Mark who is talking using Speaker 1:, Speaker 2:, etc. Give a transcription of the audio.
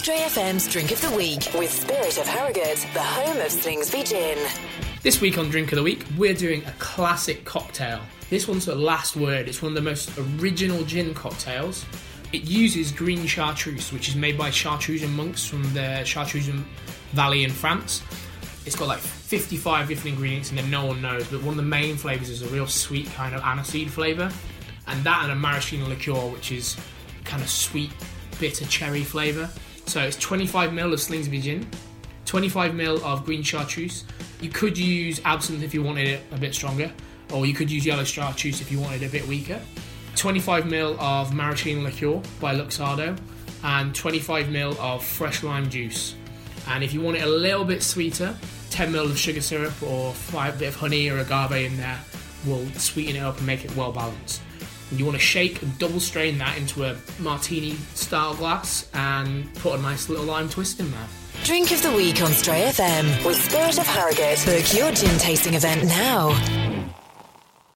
Speaker 1: Stray FM's Drink of the Week with Spirit of Harrogate, the home of Slingsby Gin.
Speaker 2: This week on Drink of the Week, we're doing a classic cocktail. This one's the last word. It's one of the most original gin cocktails. It uses green chartreuse, which is made by Chartreuse and Monks from the Chartreuse Valley in France. It's got like 55 different ingredients in there no one knows, but one of the main flavours is a real sweet kind of aniseed flavour. And that and a maraschino liqueur, which is kind of sweet, bitter cherry flavour. So it's 25ml of Slingsby gin, 25ml of green chartreuse. You could use absinthe if you wanted it a bit stronger, or you could use yellow chartreuse if you wanted it a bit weaker. 25ml of maraschino liqueur by Luxardo, and 25ml of fresh lime juice. And if you want it a little bit sweeter, 10ml of sugar syrup or a bit of honey or agave in there will sweeten it up and make it well balanced. And you want to shake and double strain that into a martini style glass and put a nice little lime twist in there.
Speaker 1: Drink of the Week on Stray FM with Spirit of Harrogate. Book your gin tasting event now.